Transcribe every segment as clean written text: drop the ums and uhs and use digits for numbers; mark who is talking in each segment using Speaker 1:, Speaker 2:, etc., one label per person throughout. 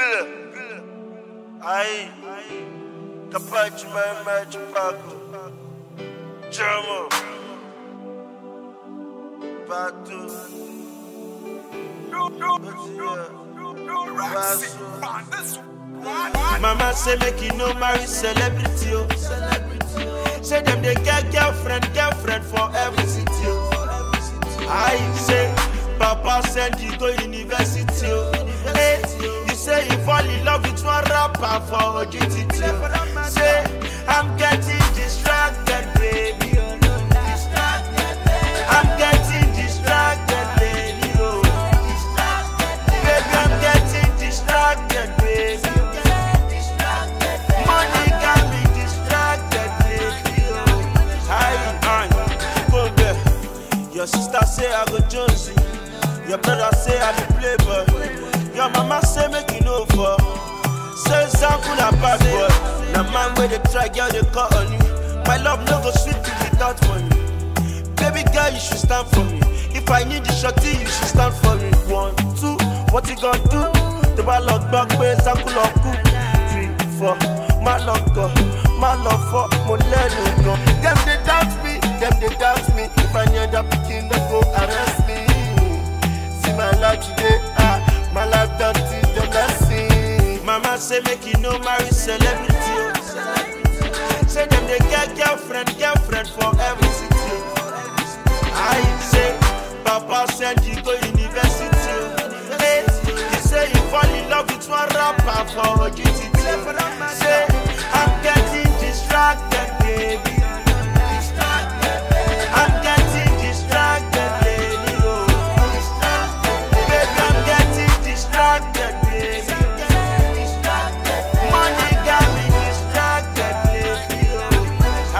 Speaker 1: Aí, capaz de mais de pago. Chamo. Pato. Mama say make you no marry celebrity, oh. Say them they get girlfriend for every city, oh. I say Papa send you go university, oh. Hey, you say you fall in love with one rapper for GTT, oh. Say I'm getting distracted, baby. I'm getting distracted, baby. Oh. Baby, I'm getting distracted, baby. Money got me distracted, baby. Oh. Hi, go there. Your sister say I go Jonesy. Your brother say I be playboy. Your mama say make you know for. Say something a bad boy. Now man where they try, girl they call on you. My love no go sweet you without money. Baby girl, you should stand for me. If I need the shorty, you should stand for me. 1, 2, what you gonna do? The ball lock back, bass, and cool up, 3, 4, my love go, my love for, my let it go. Them they doubt me, If I need that picking, they go arrest me. See my life today, my life done till them last see. Mama say make you no marry celebrity, oh. Say them they get girlfriend for every city. I say, Papa send you go university. Hey, you say you fall in love with one rapper for GTT. Say, I'm getting distracted, baby. I'm getting distracted, baby. Oh. Baby, I'm getting distracted, baby. Money got me distracted, baby. Oh.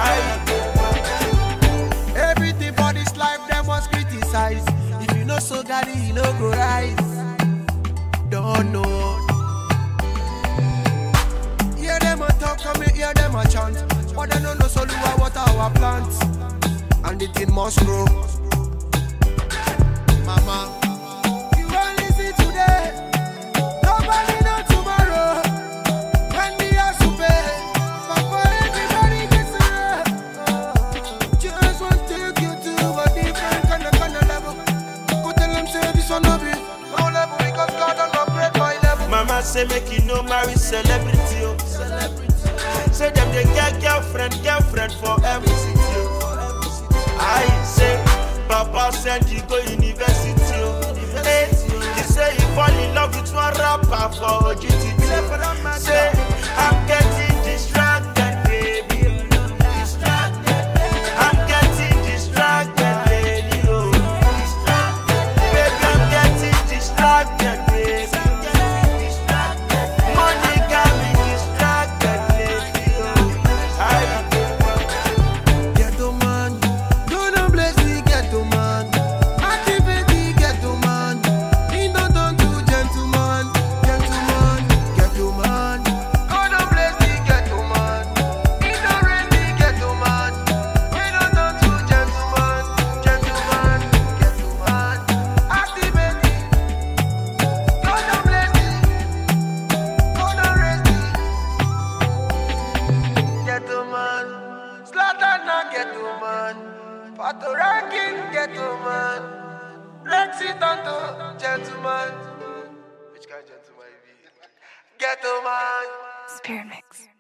Speaker 2: Everything for this life them was criticized. If you know so God, he no go rise. Don't know. Hear them a talk, come here, hear them a chant. But they don't know so what our plants. And the thing must grow. Mama, you only see today. Nobody know tomorrow. When we have to pay. But for everybody gets around. Just want to take you to a different kind of level. Go tell them say this one no be no level because God don't operate my level.
Speaker 1: Mama say make you no marry celebrity, oh. Say them they get girlfriend for every city, oh. I say Papa send you go university, oh. Hey, you say you fall in love with one rapper for GTT. Say I'm getting distracted, baby. I'm getting distracted, baby. Oh. Baby, I'm getting distracted, baby. Money got me distracted, baby. Oh.
Speaker 2: Ghetto man, don't bless the ghetto man. Activate the ghetto man. He not done to gentleman. Ghetto man. God bless the ghetto man. He not raise the ghetto man. We not done to gentleman. Activate the. God bless the. God raise the ghetto man. Slaughter na ghetto man. Pato ranking ghetto man. Lexi Tonto gentleman. Which kind of gentleman you be? Ghetto man.
Speaker 3: Spirit Mix.